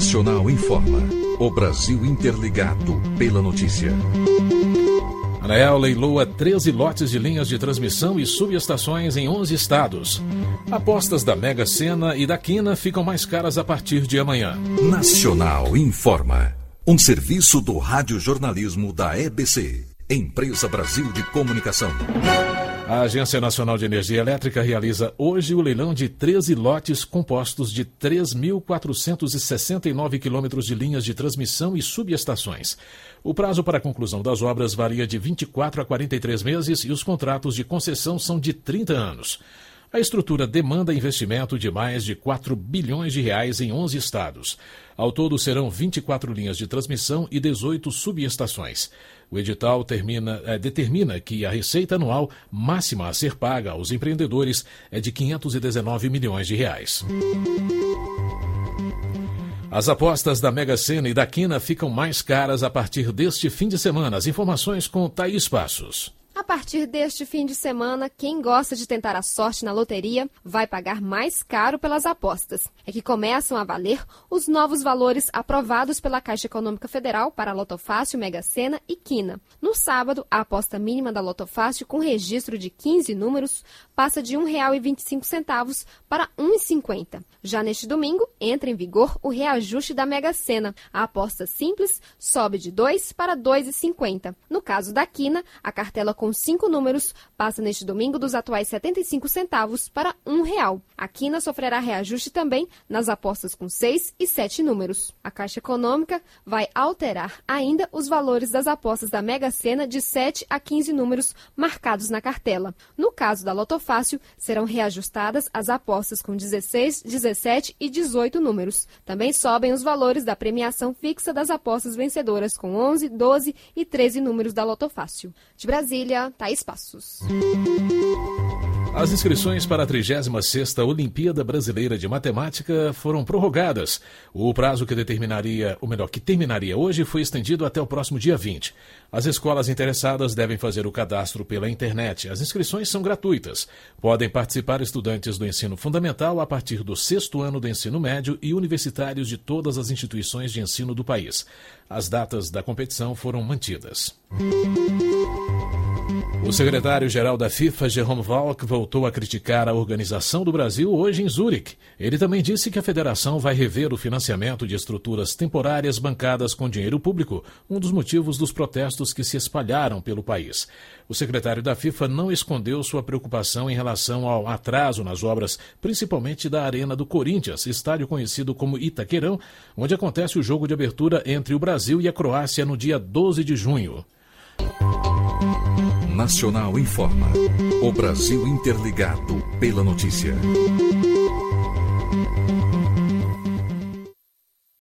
Nacional informa. O Brasil interligado pela notícia. A ANEEL leiloa 13 lotes de linhas de transmissão e subestações em 11 estados. Apostas da Mega Sena e da Quina ficam mais caras a partir de amanhã. Nacional informa. Um serviço do radiojornalismo da EBC, Empresa Brasil de Comunicação. A Agência Nacional de Energia Elétrica realiza hoje o leilão de 13 lotes compostos de 3.469 quilômetros de linhas de transmissão e subestações. O prazo para a conclusão das obras varia de 24 a 43 meses e os contratos de concessão são de 30 anos. A estrutura demanda investimento de mais de 4 bilhões de reais em 11 estados. Ao todo, serão 24 linhas de transmissão e 18 subestações. O edital determina que a receita anual máxima a ser paga aos empreendedores é de 519 milhões de reais. As apostas da Mega Sena e da Quina ficam mais caras a partir deste fim de semana. As informações com Thaís Passos. A partir deste fim de semana, quem gosta de tentar a sorte na loteria vai pagar mais caro pelas apostas. É que começam a valer os novos valores aprovados pela Caixa Econômica Federal para a Lotofácil, Mega Sena e Quina. No sábado, a aposta mínima da Lotofácil, com registro de 15 números, passa de R$ 1,25 para R$ 1,50. Já neste domingo, entra em vigor o reajuste da Mega Sena. A aposta simples sobe de R$ 2 para R$ 2,50. No caso da Quina, a cartela com 5 números passa neste domingo dos atuais 75 centavos para R$ 1. A Quina sofrerá reajuste também nas apostas com 6 e 7 números. A Caixa Econômica vai alterar ainda os valores das apostas da Mega Sena de 7 a 15 números marcados na cartela. No caso da Lotofácil, serão reajustadas as apostas com 16, 17 e 18 números. Também sobem os valores da premiação fixa das apostas vencedoras com 11, 12 e 13 números da Lotofácil. De Brasília, Thaís Passos. As inscrições para a 36ª Olimpíada Brasileira de Matemática foram prorrogadas. O prazo que terminaria hoje foi estendido até o próximo dia 20. As escolas interessadas devem fazer o cadastro pela internet. As inscrições são gratuitas. Podem participar estudantes do ensino fundamental a partir do 6º ano do ensino médio e universitários de todas as instituições de ensino do país. As datas da competição foram mantidas. O secretário-geral da FIFA, Jerome Valk, voltou a criticar a organização do Brasil hoje em Zurique. Ele também disse que a federação vai rever o financiamento de estruturas temporárias bancadas com dinheiro público, um dos motivos dos protestos que se espalharam pelo país. O secretário da FIFA não escondeu sua preocupação em relação ao atraso nas obras, principalmente da Arena do Corinthians, estádio conhecido como Itaquerão, onde acontece o jogo de abertura entre o Brasil e a Croácia no dia 12 de junho. Nacional informa. O Brasil interligado pela notícia.